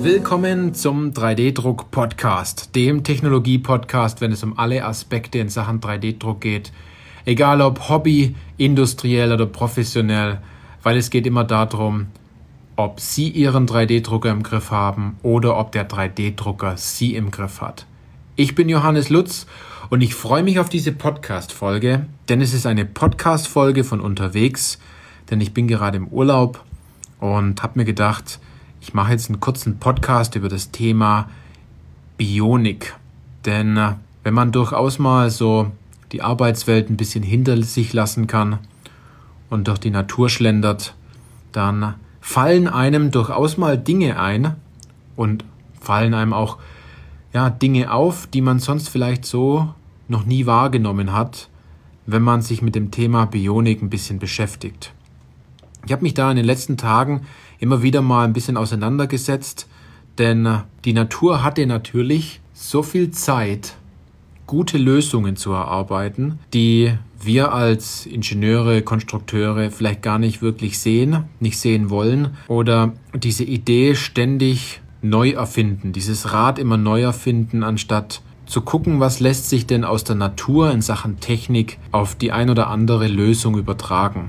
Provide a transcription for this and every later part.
Willkommen zum 3D-Druck-Podcast, dem Technologie-Podcast, wenn es um alle Aspekte in Sachen 3D-Druck geht. Egal ob Hobby, industriell oder professionell, weil es geht immer darum, ob Sie Ihren 3D-Drucker im Griff haben oder ob der 3D-Drucker Sie im Griff hat. Ich bin Johannes Lutz und ich freue mich auf diese Podcast-Folge, denn es ist eine Podcast-Folge von unterwegs, denn ich bin gerade im Urlaub und habe mir gedacht, ich mache jetzt einen kurzen Podcast über das Thema Bionik. Denn wenn man durchaus mal so die Arbeitswelt ein bisschen hinter sich lassen kann und durch die Natur schlendert, dann fallen einem durchaus mal Dinge ein und fallen einem auch Dinge auf, die man sonst vielleicht so noch nie wahrgenommen hat, wenn man sich mit dem Thema Bionik ein bisschen beschäftigt. Ich habe mich da in den letzten Tagen immer wieder mal ein bisschen auseinandergesetzt, denn die Natur hatte natürlich so viel Zeit, gute Lösungen zu erarbeiten, die wir als Ingenieure, Konstrukteure vielleicht gar nicht wirklich sehen, nicht sehen wollen oder diese Idee ständig neu erfinden, dieses Rad immer neu erfinden, anstatt zu gucken, was lässt sich denn aus der Natur in Sachen Technik auf die ein oder andere Lösung übertragen.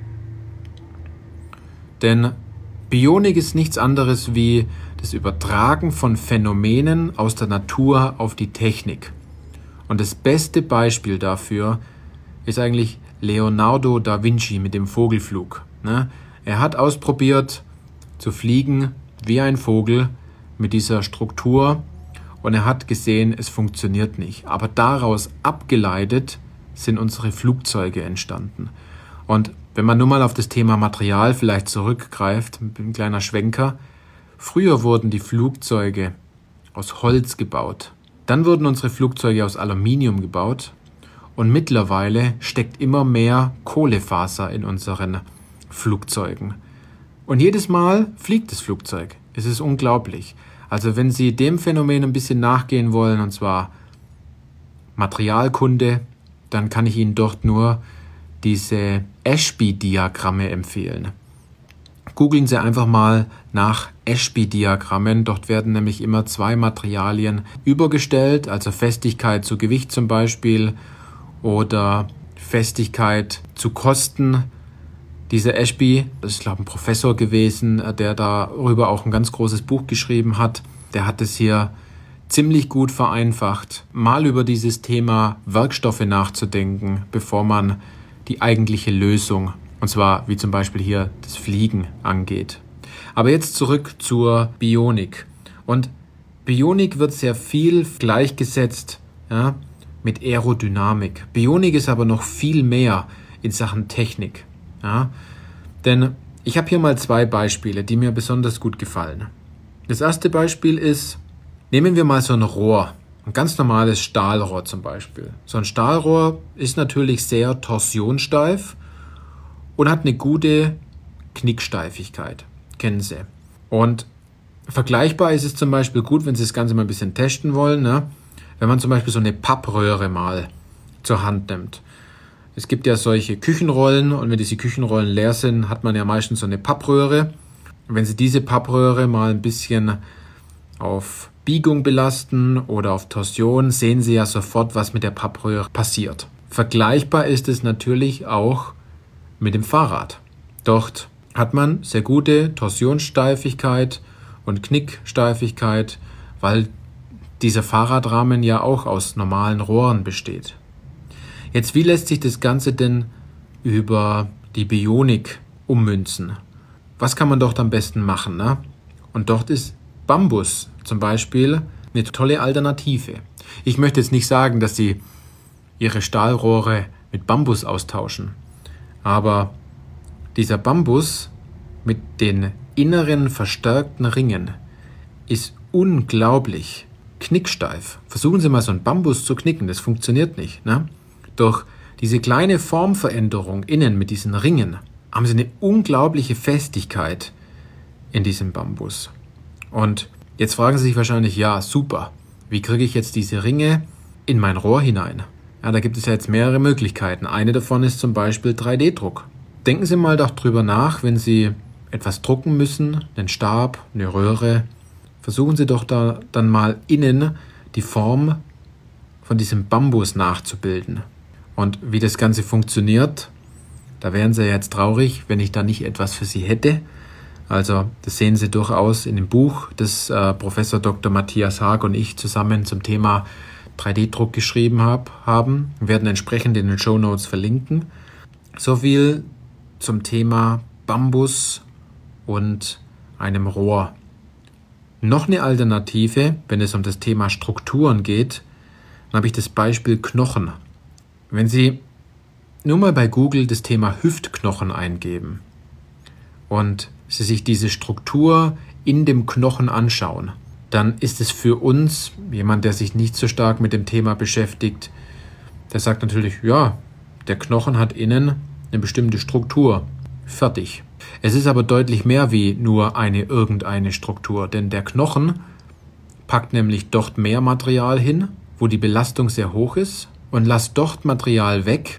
Denn Bionik ist nichts anderes wie das Übertragen von Phänomenen aus der Natur auf die Technik. Und das beste Beispiel dafür ist eigentlich Leonardo da Vinci mit dem Vogelflug. Er hat ausprobiert zu fliegen wie ein Vogel mit dieser Struktur und er hat gesehen, es funktioniert nicht. Aber daraus abgeleitet sind unsere Flugzeuge entstanden. Und wenn man nur mal auf das Thema Material vielleicht zurückgreift, ein kleiner Schwenker, früher wurden die Flugzeuge aus Holz gebaut. Dann wurden unsere Flugzeuge aus Aluminium gebaut und mittlerweile steckt immer mehr Kohlefaser in unseren Flugzeugen. Und jedes Mal fliegt das Flugzeug. Es ist unglaublich. Also wenn Sie dem Phänomen ein bisschen nachgehen wollen, und zwar Materialkunde, dann kann ich Ihnen dort nur diese Ashby-Diagramme empfehlen. Googeln Sie einfach mal nach Ashby-Diagrammen. Dort werden nämlich immer zwei Materialien übergestellt, also Festigkeit zu Gewicht zum Beispiel oder Festigkeit zu Kosten. Dieser Ashby, das ist glaube ich ein Professor gewesen, der darüber auch ein ganz großes Buch geschrieben hat. Der hat es hier ziemlich gut vereinfacht, mal über dieses Thema Werkstoffe nachzudenken, bevor man die eigentliche Lösung, und zwar wie zum Beispiel hier das Fliegen angeht. Aber jetzt zurück zur Bionik. Und Bionik wird sehr viel gleichgesetzt mit Aerodynamik. Bionik ist aber noch viel mehr in Sachen Technik. Denn ich habe hier mal zwei Beispiele, die mir besonders gut gefallen. Das erste Beispiel ist, nehmen wir mal so ein Rohr. Ein ganz normales Stahlrohr zum Beispiel. So ein Stahlrohr ist natürlich sehr torsionssteif und hat eine gute Knicksteifigkeit. Kennen Sie. Und vergleichbar ist es zum Beispiel gut, wenn Sie das Ganze mal ein bisschen testen wollen, wenn man zum Beispiel so eine Pappröhre mal zur Hand nimmt. Es gibt ja solche Küchenrollen und wenn diese Küchenrollen leer sind, hat man ja meistens so eine Pappröhre. Und wenn Sie diese Pappröhre mal ein bisschen auf Biegung belasten oder auf Torsion, sehen Sie ja sofort, was mit der Pappröhre passiert. Vergleichbar ist es natürlich auch mit dem Fahrrad. Dort hat man sehr gute Torsionssteifigkeit und Knicksteifigkeit, weil dieser Fahrradrahmen ja auch aus normalen Rohren besteht. Jetzt, wie lässt sich das Ganze denn über die Bionik ummünzen? Was kann man dort am besten machen? Und dort ist Bambus zum Beispiel eine tolle Alternative. Ich möchte jetzt nicht sagen, dass Sie Ihre Stahlrohre mit Bambus austauschen, aber dieser Bambus mit den inneren verstärkten Ringen ist unglaublich knicksteif. Versuchen Sie mal so einen Bambus zu knicken, das funktioniert nicht. Durch diese kleine Formveränderung innen mit diesen Ringen haben Sie eine unglaubliche Festigkeit in diesem Bambus. Und jetzt fragen Sie sich wahrscheinlich, ja, super, wie kriege ich jetzt diese Ringe in mein Rohr hinein? Ja, da gibt es ja jetzt mehrere Möglichkeiten. Eine davon ist zum Beispiel 3D-Druck. Denken Sie mal doch drüber nach, wenn Sie etwas drucken müssen, einen Stab, eine Röhre, versuchen Sie doch da dann mal innen die Form von diesem Bambus nachzubilden. Und wie das Ganze funktioniert, da wären Sie jetzt traurig, wenn ich da nicht etwas für Sie hätte. Also das sehen Sie durchaus in dem Buch, das Professor Dr. Matthias Haag und ich zusammen zum Thema 3D-Druck geschrieben haben. Wir werden entsprechend in den Shownotes verlinken. So viel zum Thema Bambus und einem Rohr. Noch eine Alternative, wenn es um das Thema Strukturen geht, dann habe ich das Beispiel Knochen. Wenn Sie nur mal bei Google das Thema Hüftknochen eingeben und Sie sich diese Struktur in dem Knochen anschauen, dann ist es für uns, jemand, der sich nicht so stark mit dem Thema beschäftigt, der sagt natürlich, ja, der Knochen hat innen eine bestimmte Struktur. Fertig. Es ist aber deutlich mehr wie nur irgendeine Struktur, denn der Knochen packt nämlich dort mehr Material hin, wo die Belastung sehr hoch ist, und lässt dort Material weg,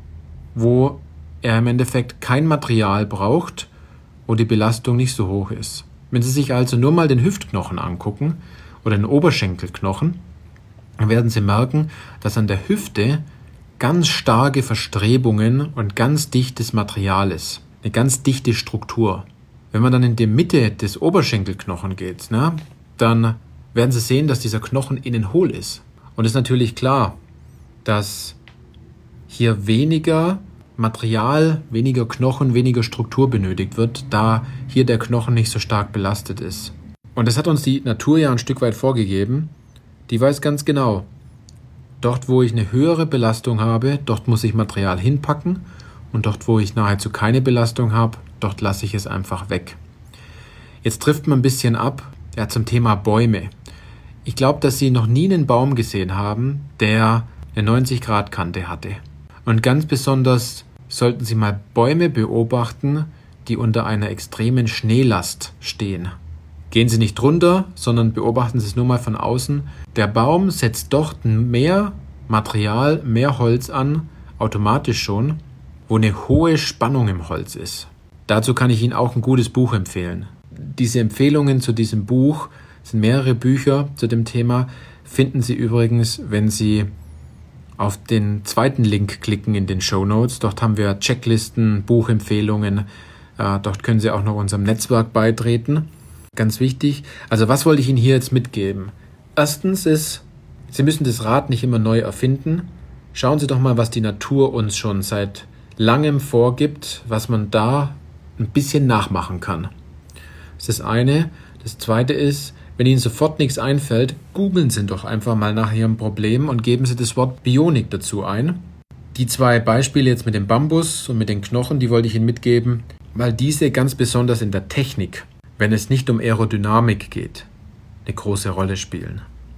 wo er im Endeffekt kein Material braucht, wo die Belastung nicht so hoch ist. Wenn Sie sich also nur mal den Hüftknochen angucken oder den Oberschenkelknochen, dann werden Sie merken, dass an der Hüfte ganz starke Verstrebungen und ganz dichtes Material ist. Eine ganz dichte Struktur. Wenn man dann in die Mitte des Oberschenkelknochen geht, dann werden Sie sehen, dass dieser Knochen innen hohl ist. Und es ist natürlich klar, dass hier weniger Material, weniger Knochen, weniger Struktur benötigt wird, da hier der Knochen nicht so stark belastet ist. Und das hat uns die Natur ja ein Stück weit vorgegeben. Die weiß ganz genau, dort wo ich eine höhere Belastung habe, dort muss ich Material hinpacken, und dort wo ich nahezu keine Belastung habe, dort lasse ich es einfach weg. Jetzt trifft man ein bisschen ab zum Thema Bäume. Ich glaube, dass Sie noch nie einen Baum gesehen haben, der eine 90-Grad-Kante hatte. Und ganz besonders sollten Sie mal Bäume beobachten, die unter einer extremen Schneelast stehen. Gehen Sie nicht drunter, sondern beobachten Sie es nur mal von außen. Der Baum setzt dort mehr Material, mehr Holz an, automatisch schon, wo eine hohe Spannung im Holz ist. Dazu kann ich Ihnen auch ein gutes Buch empfehlen. Diese Empfehlungen zu diesem Buch sind mehrere Bücher zu dem Thema. Finden Sie übrigens, wenn Sie auf den zweiten Link klicken in den Shownotes. Dort haben wir Checklisten, Buchempfehlungen. Dort können Sie auch noch unserem Netzwerk beitreten. Ganz wichtig. Also was wollte ich Ihnen hier jetzt mitgeben? Erstens ist, Sie müssen das Rad nicht immer neu erfinden. Schauen Sie doch mal, was die Natur uns schon seit langem vorgibt, was man da ein bisschen nachmachen kann. Das ist das eine. Das zweite ist, wenn Ihnen sofort nichts einfällt, googeln Sie doch einfach mal nach Ihrem Problem und geben Sie das Wort Bionik dazu ein. Die zwei Beispiele jetzt mit dem Bambus und mit den Knochen, die wollte ich Ihnen mitgeben, weil diese ganz besonders in der Technik, wenn es nicht um Aerodynamik geht, eine große Rolle spielen.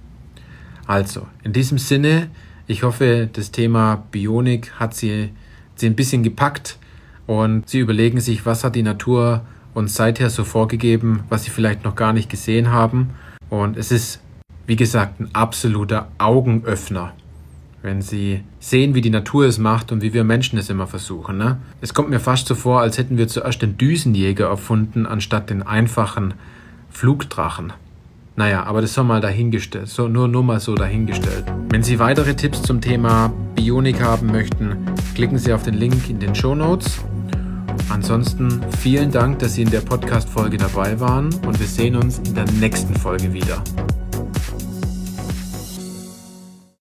Also, in diesem Sinne, ich hoffe, das Thema Bionik hat Sie ein bisschen gepackt und Sie überlegen sich, was hat die Natur uns seither so vorgegeben, was Sie vielleicht noch gar nicht gesehen haben. Und es ist, wie gesagt, ein absoluter Augenöffner, wenn Sie sehen, wie die Natur es macht und wie wir Menschen es immer versuchen. Es kommt mir fast so vor, als hätten wir zuerst den Düsenjäger erfunden, anstatt den einfachen Flugdrachen. Naja, aber das soll mal dahingestellt, nur mal so dahingestellt. Wenn Sie weitere Tipps zum Thema Bionik haben möchten, klicken Sie auf den Link in den Shownotes. Ansonsten vielen Dank, dass Sie in der Podcast-Folge dabei waren und wir sehen uns in der nächsten Folge wieder.